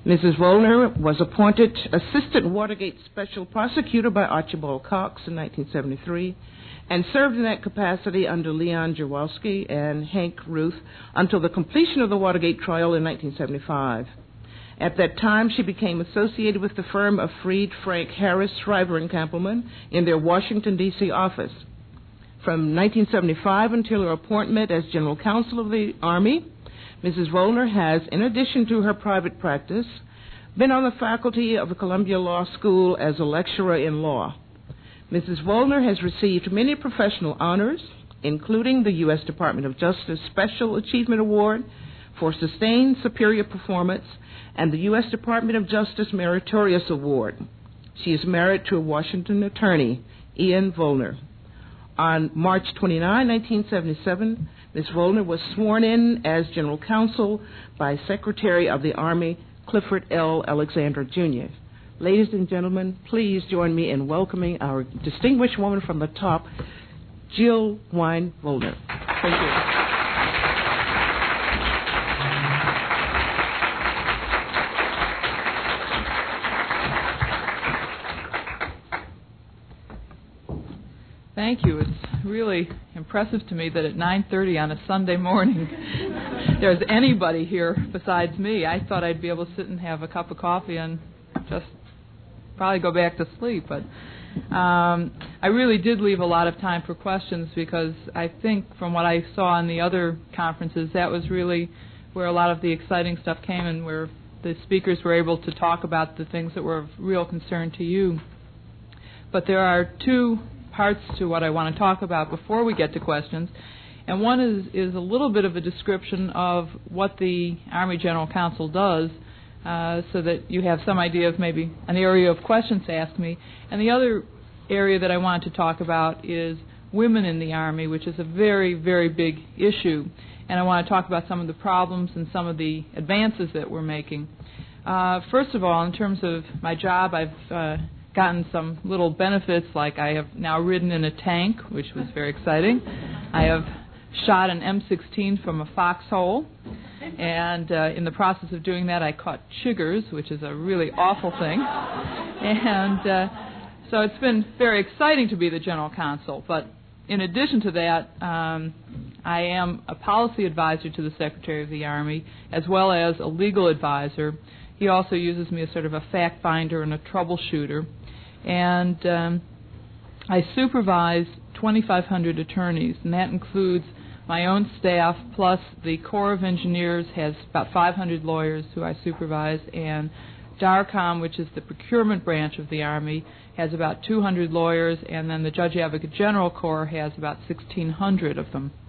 Mrs. Vollner was appointed Assistant Watergate Special Prosecutor by Archibald Cox in 1973 and served in that capacity under Leon Jaworski and Hank Ruth until the completion of the Watergate trial in 1975. At that time, she became associated with the firm of Freed, Frank, Harris, Shriver, and Kampelman in their Washington, D.C. office. From 1975 until her appointment as General Counsel of the Army, Mrs. Vollner has, in addition to her private practice, been on the faculty of the Columbia Law School as a lecturer in law. Mrs. Vollner has received many professional honors, including the U.S. Department of Justice Special Achievement Award for Sustained Superior Performance and the U.S. Department of Justice Meritorious Award. She is married to a Washington attorney, Ian Vollner. On March 29, 1977, Ms. Vollner was sworn in as General Counsel by Secretary of the Army Clifford L. Alexander, Jr. Ladies and gentlemen, please join me in welcoming our distinguished woman from the top, Jill Wine Vollner. Thank you. Thank you. It's really impressive to me that at 9:30 on a Sunday morning there's anybody here besides me. I thought I'd be able to sit and have a cup of coffee and just probably go back to sleep. But I really did leave a lot of time for questions because I think from what I saw in the other conferences, that was really where a lot of the exciting stuff came and where the speakers were able to talk about the things that were of real concern to you. But there are two parts to what I want to talk about before we get to questions. And one is a little bit of a description of what the Army General Counsel does so that you have some idea of maybe an area of questions to ask me. And the other area that I want to talk about is women in the Army, which is a very, very big issue. And I want to talk about some of the problems and some of the advances that we're making. First of all, in terms of my job, I've gotten some little benefits, like I have now ridden in a tank, which was very exciting. I have shot an M16 from a foxhole, and in the process of doing that I caught chiggers, which is a really awful thing. And so it's been very exciting to be the General Counsel. But in addition to that, I am a policy advisor to the Secretary of the Army, as well as a legal advisor. He also uses me as sort of a fact finder and a troubleshooter. And I supervise 2,500 attorneys, and that includes my own staff, plus the Corps of Engineers has about 500 lawyers who I supervise, and DARCOM, which is the procurement branch of the Army, has about 200 lawyers, and then the Judge Advocate General Corps has about 1,600 of them.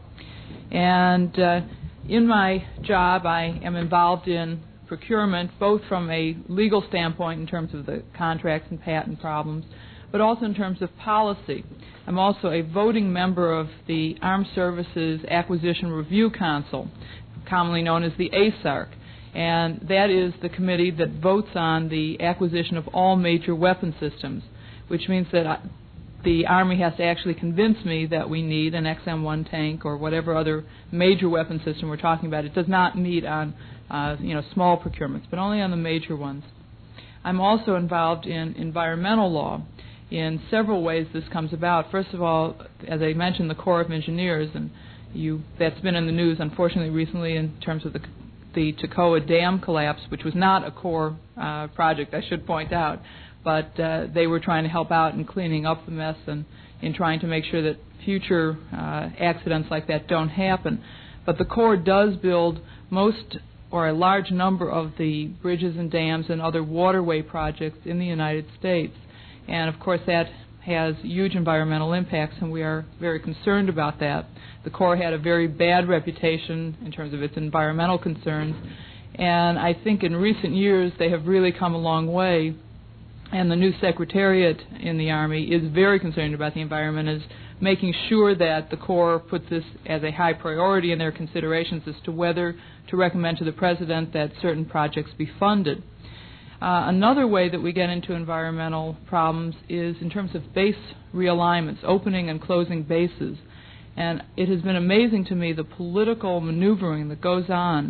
And in my job, I am involved in procurement, both from a legal standpoint in terms of the contracts and patent problems, but also in terms of policy. I'm also a voting member of the Armed Services Acquisition Review Council, commonly known as the ASARC, and that is the committee that votes on the acquisition of all major weapon systems, which means that the Army has to actually convince me that we need an XM-1 tank or whatever other major weapon system we're talking about. It does not meet on small procurements, but only on the major ones. I'm also involved in environmental law. In several ways this comes about. First of all, as I mentioned, the Corps of Engineers, and that's been in the news, unfortunately, recently in terms of the Toccoa Dam collapse, which was not a Corps project, I should point out, but they were trying to help out in cleaning up the mess and in trying to make sure that future accidents like that don't happen. But the Corps does build most or a large number of the bridges and dams and other waterway projects in the United States. And of course that has huge environmental impacts, and we are very concerned about that. The Corps had a very bad reputation in terms of its environmental concerns, and I think in recent years they have really come a long way, and the new Secretariat in the Army is very concerned about the environment, is making sure that the Corps puts this as a high priority in their considerations as to whether to recommend to the President that certain projects be funded. Another way that we get into environmental problems is in terms of base realignments, opening and closing bases. And it has been amazing to me the political maneuvering that goes on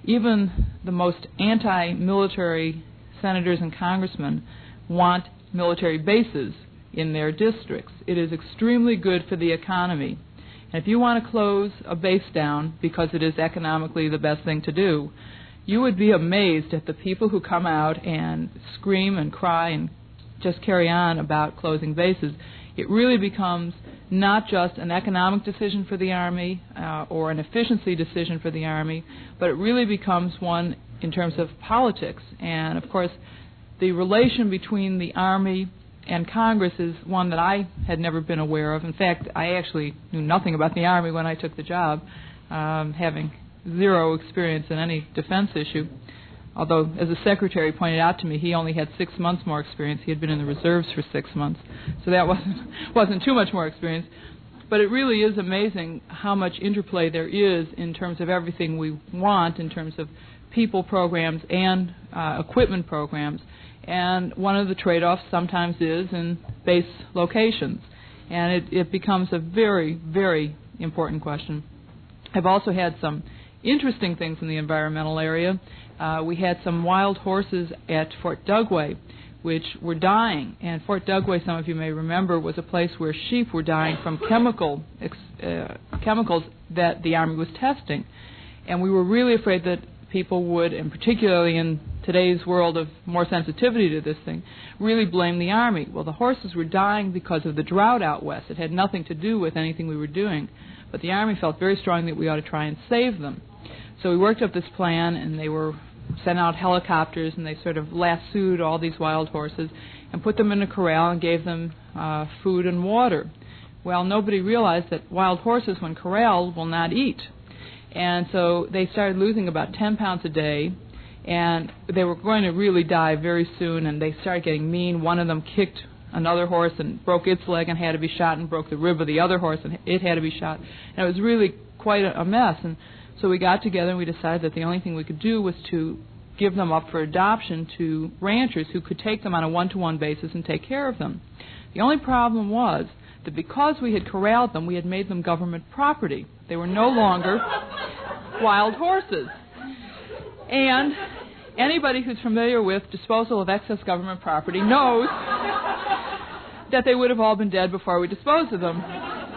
even the most anti-military senators and congressmen want military bases in their districts. It is extremely good for the economy. And if you want to close a base down because it is economically the best thing to do, you would be amazed at the people who come out and scream and cry and just carry on about closing bases. It really becomes not just an economic decision for the Army or an efficiency decision for the Army, but it really becomes one in terms of politics. And, of course, the relation between the Army and Congress is one that I had never been aware of. In fact, I actually knew nothing about the Army when I took the job, having zero experience in any defense issue. Although, as the secretary pointed out to me, he only had 6 months more experience. He had been in the reserves for 6 months, so that wasn't too much more experience. But it really is amazing how much interplay there is in terms of everything we want, in terms of people programs and equipment programs. And one of the trade-offs sometimes is in base locations. And it becomes a very, very important question. I've also had some interesting things in the environmental area. We had some wild horses at Fort Dugway, which were dying. And Fort Dugway, some of you may remember, was a place where sheep were dying from chemicals that the Army was testing. And we were really afraid that people would, and particularly in today's world of more sensitivity to this thing, really blame the Army. Well, the horses were dying because of the drought out west. It had nothing to do with anything we were doing. But the Army felt very strongly that we ought to try and save them. So we worked up this plan, and they were sent out helicopters, and they sort of lassoed all these wild horses and put them in a corral and gave them food and water. Well, nobody realized that wild horses, when corralled, will not eat. And so they started losing about 10 pounds a day, and they were going to really die very soon, and they started getting mean. One of them kicked another horse and broke its leg and had to be shot, and broke the rib of the other horse and it had to be shot. And it was really quite a mess. And so we got together and we decided that the only thing we could do was to give them up for adoption to ranchers who could take them on a one-to-one basis and take care of them. The only problem was that because we had corralled them, we had made them government property. They were no longer wild horses. And anybody who's familiar with disposal of excess government property knows that they would have all been dead before we disposed of them.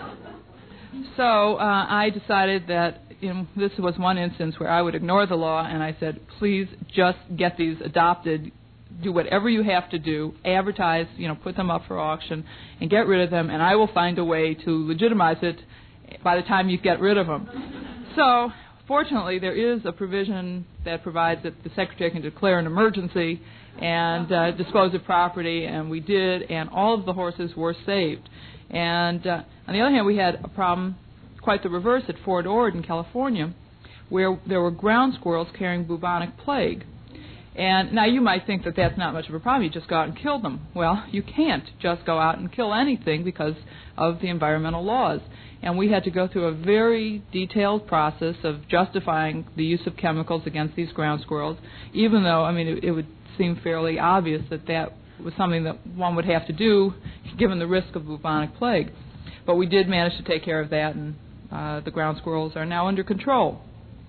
So I decided that this was one instance where I would ignore the law, and I said, please just get these adopted. Do whatever you have to do, advertise, put them up for auction, and get rid of them, and I will find a way to legitimize it by the time you get rid of them. So, fortunately, there is a provision that provides that the Secretary can declare an emergency and dispose of property, and we did, and all of the horses were saved. And on the other hand, we had a problem, quite the reverse, at Fort Ord in California, where there were ground squirrels carrying bubonic plague. And now you might think that that's not much of a problem. You just go out and kill them. Well, you can't just go out and kill anything because of the environmental laws. And we had to go through a very detailed process of justifying the use of chemicals against these ground squirrels, even though, it would seem fairly obvious that that was something that one would have to do given the risk of bubonic plague. But we did manage to take care of that, and the ground squirrels are now under control.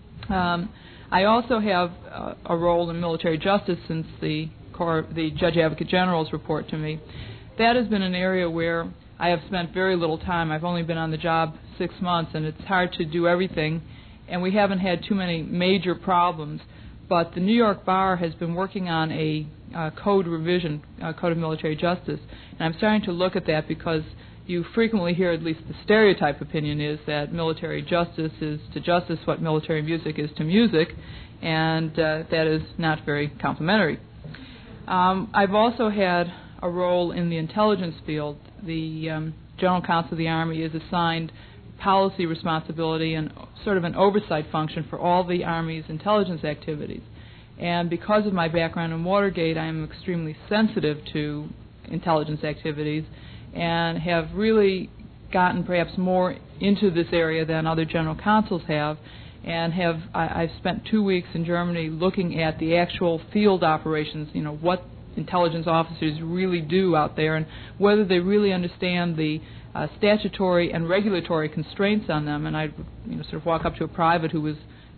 I also have a role in military justice since the Judge Advocate General's report to me. That has been an area where I have spent very little time. I've only been on the job 6 months, and it's hard to do everything, and we haven't had too many major problems. But the New York Bar has been working on a code revision, Code of Military Justice, and I'm starting to look at that because you frequently hear, at least the stereotype opinion is, that military justice is to justice what military music is to music, and that is not very complimentary. I've also had a role in the intelligence field. The General Counsel of the Army is assigned policy responsibility and sort of an oversight function for all the Army's intelligence activities. And because of my background in Watergate, I am extremely sensitive to intelligence activities and have really gotten perhaps more into this area than other general counsels have, and I've spent 2 weeks in Germany looking at the actual field operations, what intelligence officers really do out there and whether they really understand the statutory and regulatory constraints on them. And I'd sort of walk up to a private who was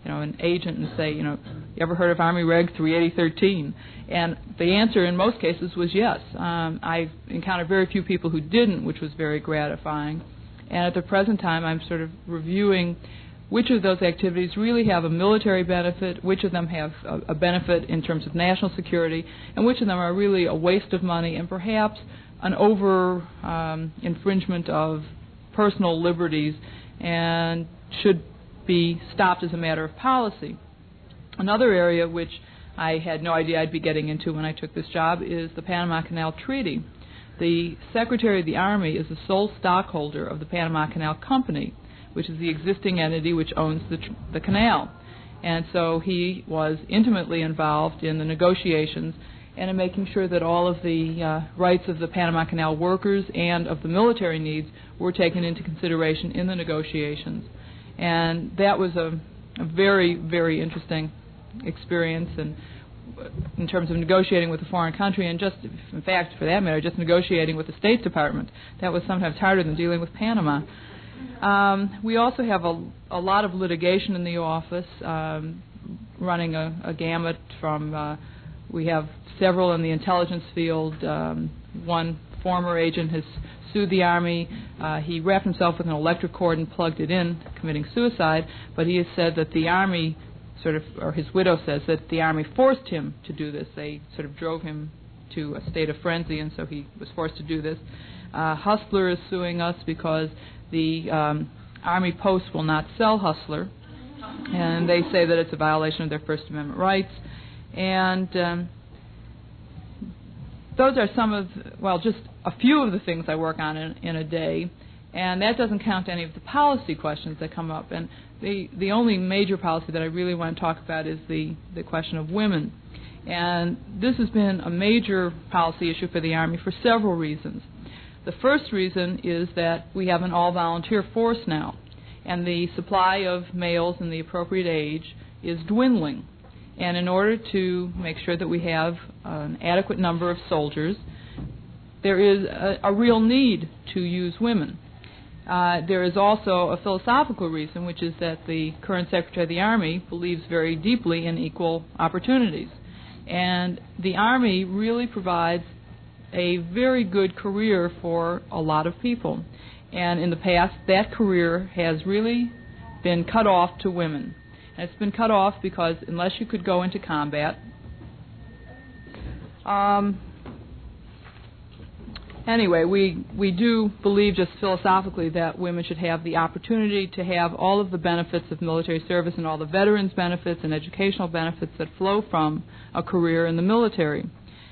an agent and say, you ever heard of Army Reg 38013? And the answer in most cases was yes. I've encountered very few people who didn't, which was very gratifying. And at the present time, I'm sort of reviewing which of those activities really have a military benefit, which of them have a benefit in terms of national security, and which of them are really a waste of money and perhaps an over infringement of personal liberties and should be stopped as a matter of policy. Another area which I had no idea I'd be getting into when I took this job is the Panama Canal Treaty. The Secretary of the Army is the sole stockholder of the Panama Canal Company, which is the existing entity which owns the canal. And so he was intimately involved in the negotiations and in making sure that all of the rights of the Panama Canal workers and of the military needs were taken into consideration in the negotiations. And that was a very, very interesting experience, and in terms of negotiating with a foreign country, and just, in fact, for that matter, just negotiating with the State Department. That was sometimes harder than dealing with Panama. We also have a lot of litigation in the office, running a gamut from, we have several in the intelligence field. One former agent has sued the Army. He wrapped himself with an electric cord and plugged it in, committing suicide, but he has said that the Army or his widow says that the Army forced him to do this. They sort of drove him to a state of frenzy, and so he was forced to do this. Hustler is suing us because the Army Post will not sell Hustler, and they say that it's a violation of their First Amendment rights. And those are just a few of the things I work on in a day, and that doesn't count any of the policy questions that come up. And the only major policy that I really want to talk about is the question of women. And this has been a major policy issue for the Army for several reasons. The first reason is that we have an all-volunteer force now, and the supply of males in the appropriate age is dwindling. And in order to make sure that we have an adequate number of soldiers, there is a real need to use women. There is also a philosophical reason, which is that the current Secretary of the Army believes very deeply in equal opportunities. And the Army really provides a very good career for a lot of people. And in the past, that career has really been cut off to women. And it's been cut off because unless you could go into combat, anyway, we do believe just philosophically that women should have the opportunity to have all of the benefits of military service and all the veterans' benefits and educational benefits that flow from a career in the military.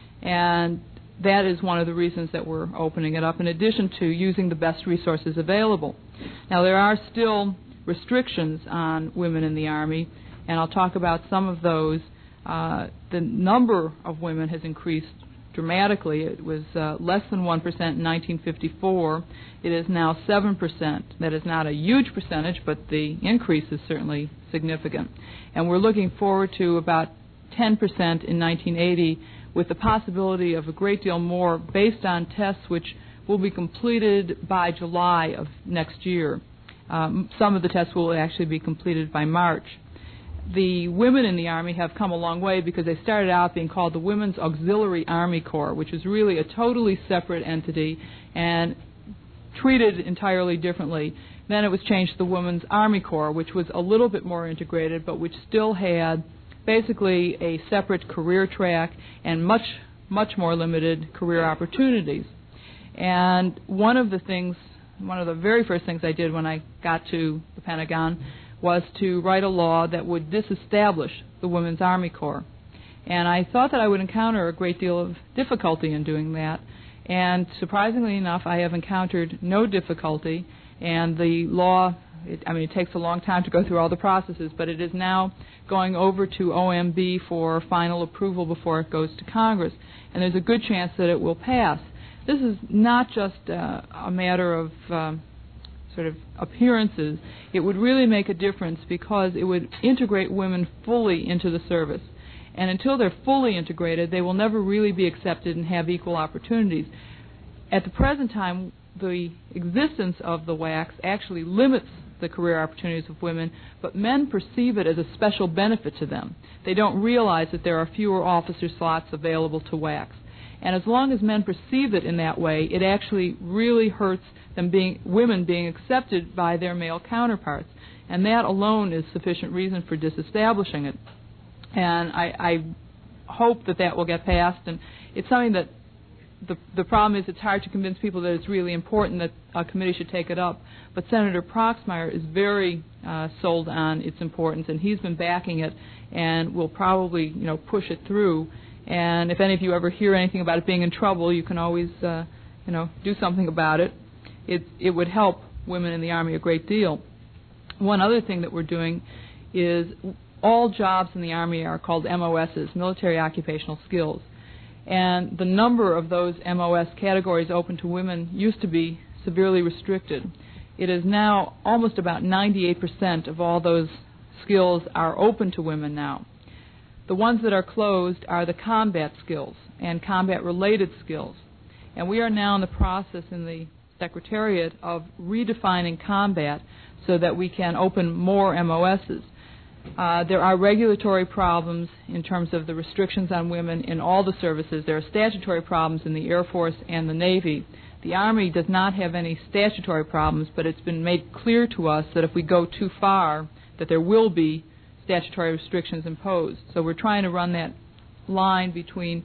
And that is one of the reasons that we're opening it up, in addition to using the best resources available. Now, there are still restrictions on women in the Army, and I'll talk about some of those. The number of women has increased dramatically. It was less than 1% in 1954. It is now 7%. That is not a huge percentage, but the increase is certainly significant. And we're looking forward to about 10% in 1980, with the possibility of a great deal more based on tests which will be completed by July of next year. Some of the tests will actually be completed by March. The women in the Army have come a long way because they started out being called the Women's Auxiliary Army Corps, which is really a totally separate entity and treated entirely differently. Then it was changed to the Women's Army Corps, which was a little bit more integrated, but which still had basically a separate career track and much more limited career opportunities. And one of the very first things I did when I got to the Pentagon was to write a law that would disestablish the Women's Army Corps. And I thought that I would encounter a great deal of difficulty in doing that. And surprisingly enough, I have encountered no difficulty. And the law, it takes a long time to go through all the processes, but it is now going over to OMB for final approval before it goes to Congress. And there's a good chance that it will pass. This is not just a matter of sort of appearances. It would really make a difference because it would integrate women fully into the service. And until they're fully integrated, they will never really be accepted and have equal opportunities. At the present time, the existence of the WACs actually limits the career opportunities of women, but men perceive it as a special benefit to them. They don't realize that there are fewer officer slots available to WACs. And as long as men perceive it in that way, it actually really hurts women being accepted by their male counterparts. And that alone is sufficient reason for disestablishing it. And I hope that will get passed. And it's something that the problem is it's hard to convince people that it's really important that a committee should take it up. But Senator Proxmire is very sold on its importance, and he's been backing it and will probably push it through. And if any of you ever hear anything about it being in trouble, you can always do something about it. It would help women in the Army a great deal. One other thing that we're doing is all jobs in the Army are called MOSs, Military Occupational Skills. And the number of those MOS categories open to women used to be severely restricted. It is now almost about 98% of all those skills are open to women now. The ones that are closed are the combat skills and combat-related skills. And we are now in the process in the Secretariat of redefining combat so that we can open more MOSs. There are regulatory problems in terms of the restrictions on women in all the services. There are statutory problems in the Air Force and the Navy. The Army does not have any statutory problems, but it's been made clear to us that if we go too far, that there will be statutory restrictions imposed. So we're trying to run that line between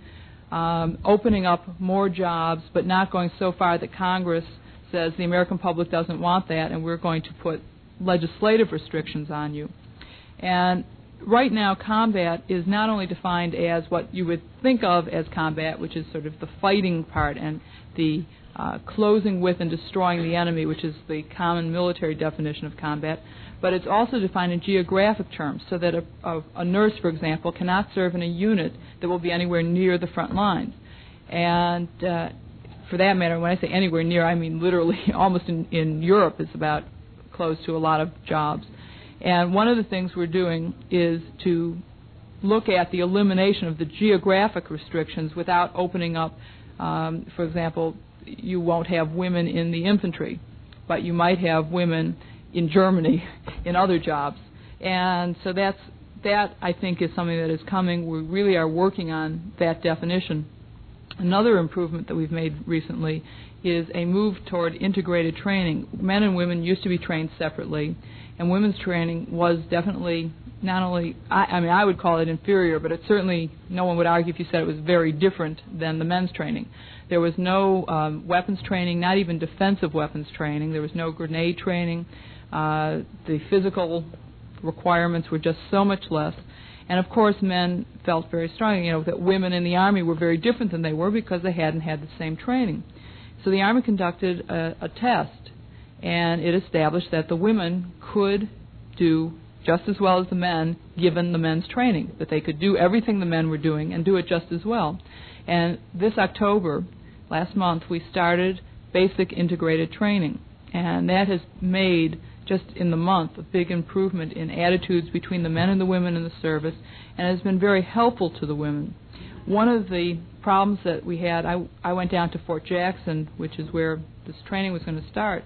opening up more jobs, but not going so far that Congress says the American public doesn't want that, and we're going to put legislative restrictions on you. And right now, combat is not only defined as what you would think of as combat, which is sort of the fighting part, and the closing with and destroying the enemy, which is the common military definition of combat, but it's also defined in geographic terms, so that a nurse, for example, cannot serve in a unit that will be anywhere near the front lines. And for that matter, when I say anywhere near, I mean literally almost in Europe it's about close to a lot of jobs. And one of the things we're doing is to look at the elimination of the geographic restrictions without opening up, for example, you won't have women in the infantry, but you might have women in Germany in other jobs. And so that I think is something that is coming. We really are working on that definition. Another improvement that we've made recently is a move toward integrated training. Men and women used to be trained separately, and women's training was definitely not only, I would call it inferior, but it certainly, no one would argue if you said it was very different than the men's training. There was no weapons training, not even defensive weapons training. There was no grenade training. The physical requirements were just so much less. And of course, men felt very strongly, that women in the Army were very different than they were because they hadn't had the same training. So the Army conducted a test, and it established that the women could do just as well as the men, given the men's training, that they could do everything the men were doing and do it just as well. And this October, last month, we started basic integrated training, and that has made, just in the month, a big improvement in attitudes between the men and the women in the service, and has been very helpful to the women. One of the problems that we had, I went down to Fort Jackson, which is where this training was going to start,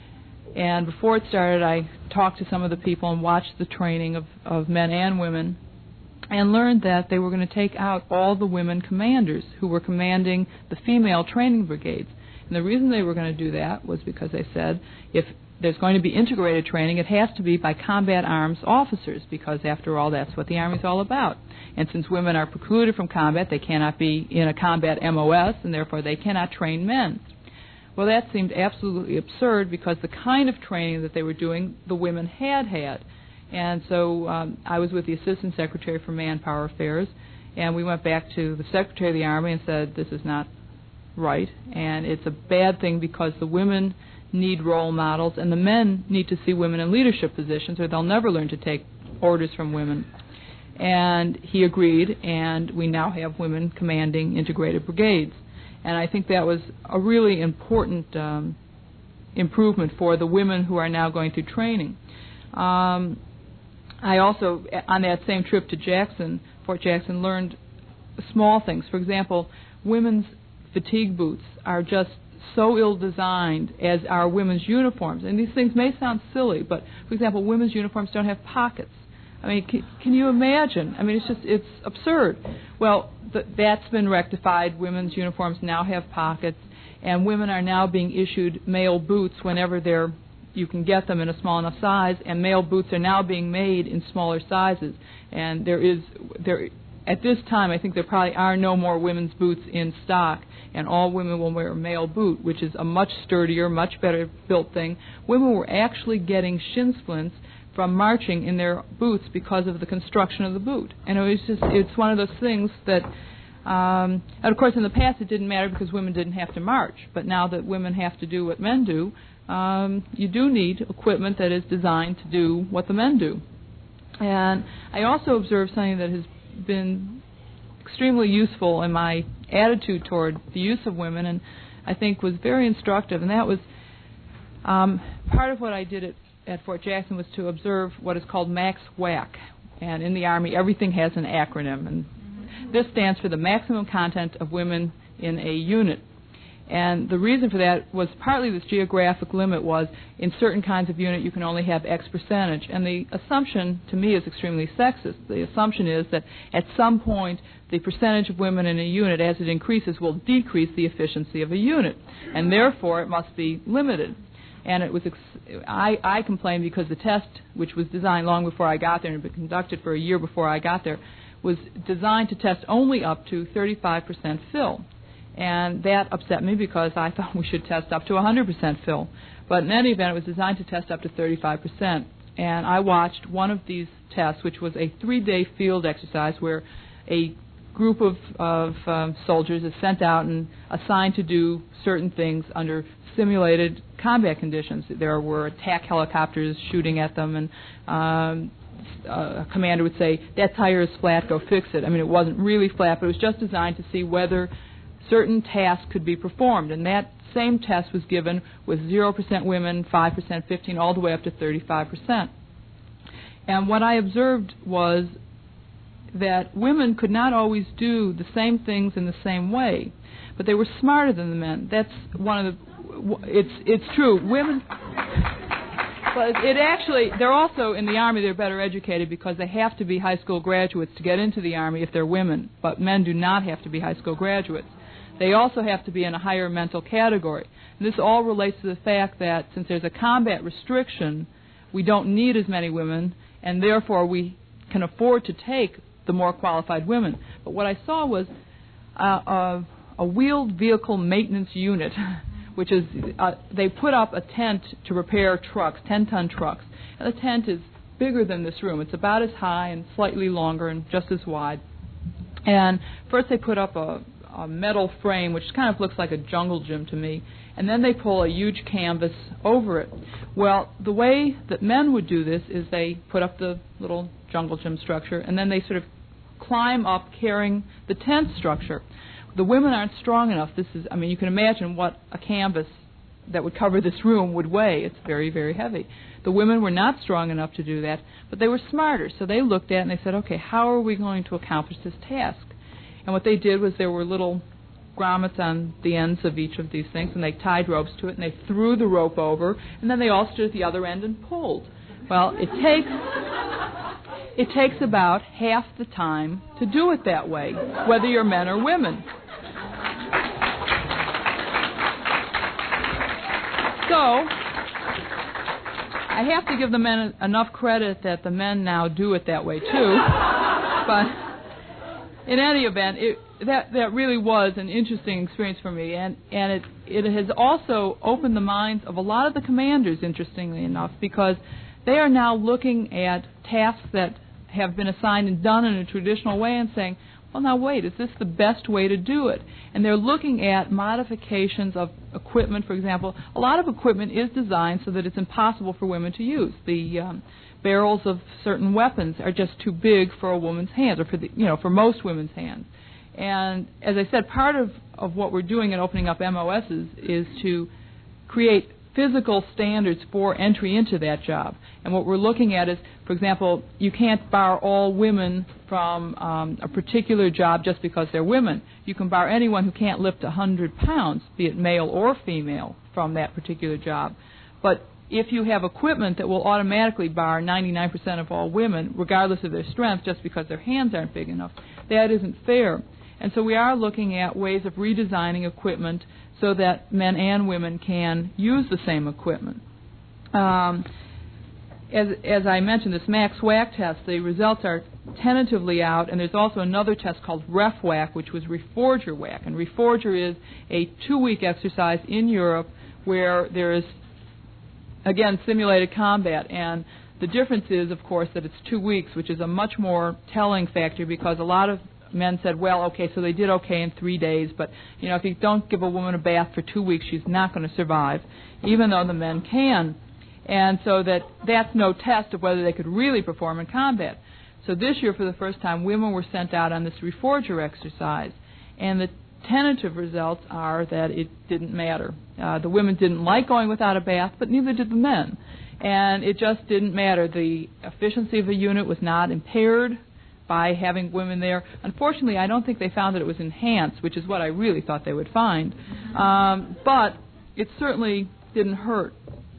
and before it started, I talked to some of the people and watched the training of men and women, and learned that they were going to take out all the women commanders who were commanding the female training brigades. And the reason they were going to do that was because they said, if there's going to be integrated training, it has to be by combat arms officers, because after all, that's what the Army's all about. And since women are precluded from combat, they cannot be in a combat MOS, and therefore they cannot train men. Well, that seemed absolutely absurd, because the kind of training that they were doing, the women had. And so I was with the Assistant Secretary for Manpower Affairs, and we went back to the Secretary of the Army and said, this is not right, and it's a bad thing because the women need role models, and the men need to see women in leadership positions, or they'll never learn to take orders from women. And he agreed, and we now have women commanding integrated brigades. And I think that was a really important improvement for the women who are now going through training. I also, on that same trip to Fort Jackson, learned small things. For example, women's fatigue boots are just so ill-designed as are women's uniforms. And these things may sound silly, but, for example, women's uniforms don't have pockets. I mean, can you imagine? I mean, it's absurd. Well, that's been rectified. Women's uniforms now have pockets, and women are now being issued male boots whenever you can get them in a small enough size, and male boots are now being made in smaller sizes. And at this time, I think there probably are no more women's boots in stock, and all women will wear a male boot, which is a much sturdier, much better built thing. Women were actually getting shin splints from marching in their boots because of the construction of the boot. And it's one of those things that, and of course in the past it didn't matter because women didn't have to march, but now that women have to do what men do, you do need equipment that is designed to do what the men do. And I also observed something that has been extremely useful in my attitude toward the use of women, and I think was very instructive, and that was part of what I did at Fort Jackson was to observe what is called MAX-WAC. And in the Army, everything has an acronym, and this stands for the maximum content of women in a unit. And the reason for that was partly this geographic limit was in certain kinds of unit you can only have X percentage. And the assumption, to me, is extremely sexist. The assumption is that at some point the percentage of women in a unit, as it increases, will decrease the efficiency of a unit. And therefore it must be limited. And it was I complained because the test, which was designed long before I got there and had been conducted for a year before I got there, was designed to test only up to 35% fill. And that upset me because I thought we should test up to 100% fill. But in any event, it was designed to test up to 35%. And I watched one of these tests, which was a 3-day field exercise where a group of soldiers is sent out and assigned to do certain things under simulated combat conditions. There were attack helicopters shooting at them, and a commander would say, that tire is flat, go fix it. I mean, it wasn't really flat, but it was just designed to see whether certain tasks could be performed. And that same test was given with 0% women, 5%, 15%, all the way up to 35%. And what I observed was that women could not always do the same things in the same way, but they were smarter than the men. That's one of the, it's true. Women, but it actually, they're also, in the Army, they're better educated because they have to be high school graduates to get into the Army if they're women, but men do not have to be high school graduates. They also have to be in a higher mental category. And this all relates to the fact that since there's a combat restriction, we don't need as many women, and therefore we can afford to take the more qualified women. But what I saw was a wheeled vehicle maintenance unit, which is, they put up a tent to repair trucks, 10-ton trucks. And the tent is bigger than this room. It's about as high and slightly longer and just as wide. And first they put up a metal frame, which kind of looks like a jungle gym to me, and then they pull a huge canvas over it. Well, the way that men would do this is they put up the little jungle gym structure, and then they sort of climb up carrying the tent structure. The women aren't strong enough. This is, I mean, you can imagine what a canvas that would cover this room would weigh. It's very, very heavy. The women were not strong enough to do that, but they were smarter. So they looked at it and they said, okay, how are we going to accomplish this task? And what they did was there were little grommets on the ends of each of these things, and they tied ropes to it, and they threw the rope over, and then they all stood at the other end and pulled. Well, it takes about half the time to do it that way, whether you're men or women. So I have to give the men enough credit that the men now do it that way too. But in any event, that really was an interesting experience for me, and it has also opened the minds of a lot of the commanders, interestingly enough, because they are now looking at tasks that have been assigned and done in a traditional way and saying, well, now wait, is this the best way to do it? And they're looking at modifications of equipment, for example. A lot of equipment is designed so that it's impossible for women to use. The barrels of certain weapons are just too big for a woman's hands, or for most women's hands. And as I said, part of what we're doing in opening up MOSs is to create physical standards for entry into that job. And what we're looking at is, for example, you can't bar all women from a particular job just because they're women. You can bar anyone who can't lift 100 pounds, be it male or female, from that particular job. But if you have equipment that will automatically bar 99% of all women, regardless of their strength, just because their hands aren't big enough, that isn't fair. And so we are looking at ways of redesigning equipment so that men and women can use the same equipment. As I mentioned, this MAX-WAC test, the results are tentatively out, and there's also another test called REF-WAC, which was Reforger WAC. And Reforger is a 2-week exercise in Europe where there is, again, simulated combat. And the difference is, of course, that it's 2 weeks, which is a much more telling factor because a lot of men said, well, okay, so they did okay in 3 days, but, you know, if you don't give a woman a bath for 2 weeks, she's not going to survive, even though the men can. And so that's no test of whether they could really perform in combat. So this year, for the first time, women were sent out on this Reforger exercise, and the tentative results are that it didn't matter. The women didn't like going without a bath, but neither did the men. And it just didn't matter. The efficiency of the unit was not impaired by having women there. Unfortunately, I don't think they found that it was enhanced, which is what I really thought they would find. But it certainly didn't hurt.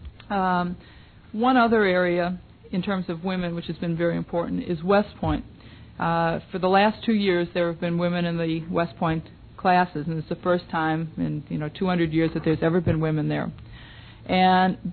One other area in terms of women, which has been very important, is West Point. For the last 2 years, there have been women in the West Point classes, and it's the first time in 200 years that there's ever been women there. And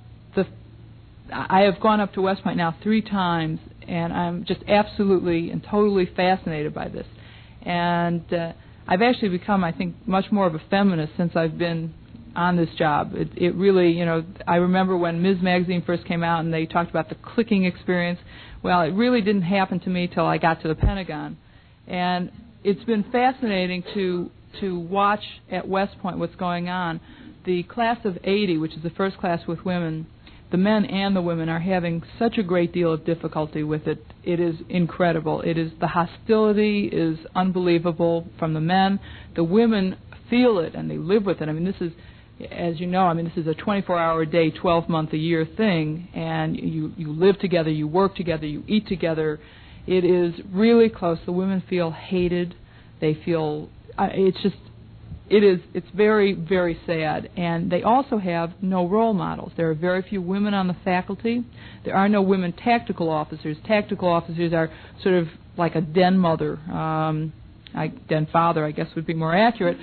I have gone up to West Point now 3 times, and I'm just absolutely and totally fascinated by this. And I've actually become, I think, much more of a feminist since I've been on this job. It really, I remember when Ms. Magazine first came out and they talked about the clicking experience. Well, it really didn't happen to me till I got to the Pentagon. And it's been fascinating to watch at West Point what's going on. The class of 80, which is the first class with women, the men and the women are having such a great deal of difficulty with it. It is incredible. The hostility is unbelievable from the men. The women feel it and they live with it. I mean, this is, as you know, this is a 24-hour-a-day, 12-month-a-year thing, and you live together, you work together, you eat together. It is really close. The women feel hated. They feel, it's very, very sad. And they also have no role models. There are very few women on the faculty. There are no women tactical officers. Tactical officers are sort of like a den mother. Den father, I guess, would be more accurate.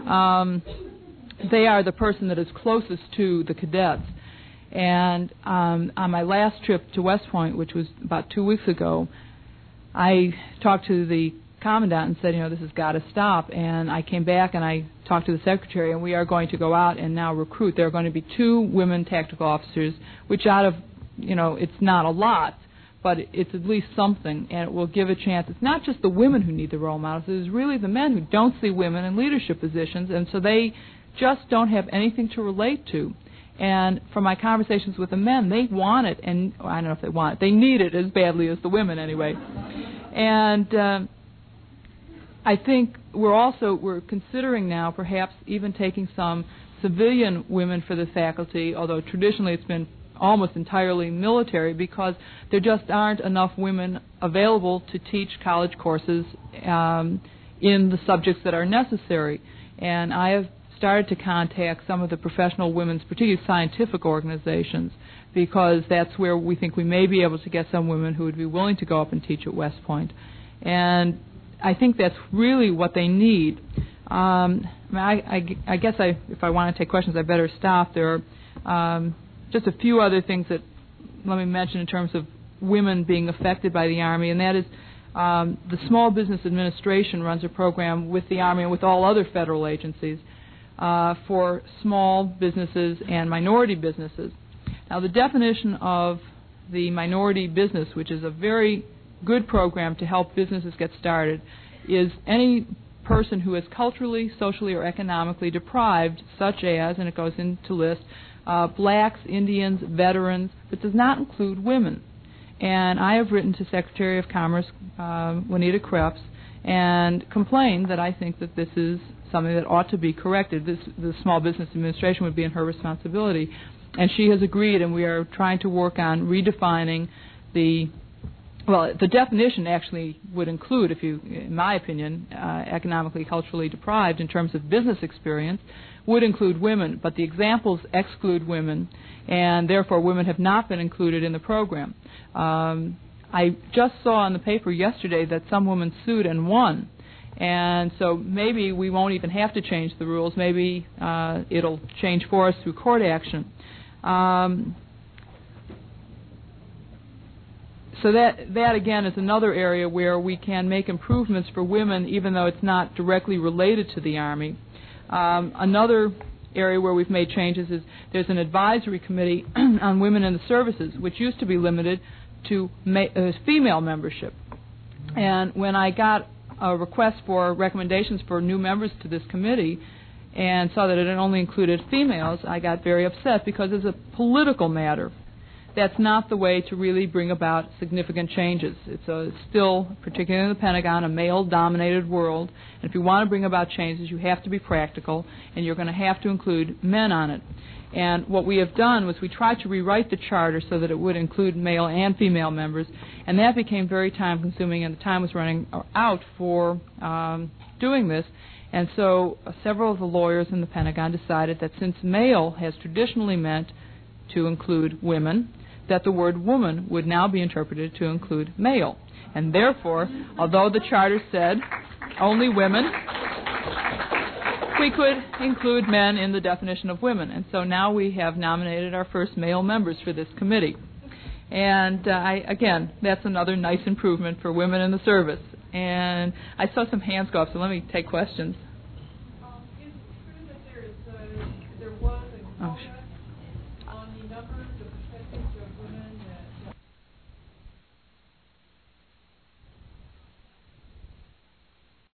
They are the person that is closest to the cadets. And on my last trip to West Point, which was about 2 weeks ago, I talked to the commandant and said, this has got to stop. And I came back and I talked to the secretary, and we are going to go out and now recruit. There are going to be 2 women tactical officers, which out of, it's not a lot, but it's at least something, and it will give a chance. It's not just the women who need the role models. It's really the men who don't see women in leadership positions, and so they just don't have anything to relate to. And from my conversations with the men, they want it, and I don't know if they want it. They need it as badly as the women anyway. And I think we're considering now perhaps even taking some civilian women for the faculty, although traditionally it's been almost entirely military, because there just aren't enough women available to teach college courses in the subjects that are necessary. And I have started to contact some of the professional women's, particularly scientific organizations, because that's where we think we may be able to get some women who would be willing to go up and teach at West Point. And I think that's really what they need. I guess if I want to take questions, I better stop. There are just a few other things that let me mention in terms of women being affected by the Army, and that is the Small Business Administration runs a program with the Army and with all other federal agencies for small businesses and minority businesses. Now, the definition of the minority business, which is a very good program to help businesses get started, is any person who is culturally, socially, or economically deprived, such as, and it goes into list, blacks, Indians, veterans, but does not include women. And I have written to Secretary of Commerce, Juanita Krebs, and complained that I think that this is something that ought to be corrected. The Small Business Administration would be in her responsibility. And she has agreed, and we are trying to work on redefining the definition actually would include, in my opinion, economically, culturally deprived in terms of business experience, would include women, but the examples exclude women, and therefore women have not been included in the program. I just saw in the paper yesterday that some women sued and won, and so maybe we won't even have to change the rules. Maybe it'll change for us through court action. So that again is another area where we can make improvements for women, even though it's not directly related to the Army. Another area where we've made changes is there's an advisory committee on women in the services, which used to be limited to female membership. And when I got a request for recommendations for new members to this committee and saw that it only included females, I got very upset because it's a political matter. That's not the way to really bring about significant changes. It's still, particularly in the Pentagon, a male-dominated world. And if you want to bring about changes, you have to be practical, and you're going to have to include men on it. And what we have done was we tried to rewrite the charter so that it would include male and female members, and that became very time-consuming, and the time was running out for doing this. And so several of the lawyers in the Pentagon decided that since male has traditionally meant to include women, that the word woman would now be interpreted to include male. And therefore, although the charter said only women, we could include men in the definition of women. And so now we have nominated our first male members for this committee. And again, that's another nice improvement for women in the service. And I saw some hands go up, so let me take questions. Is it true that there was a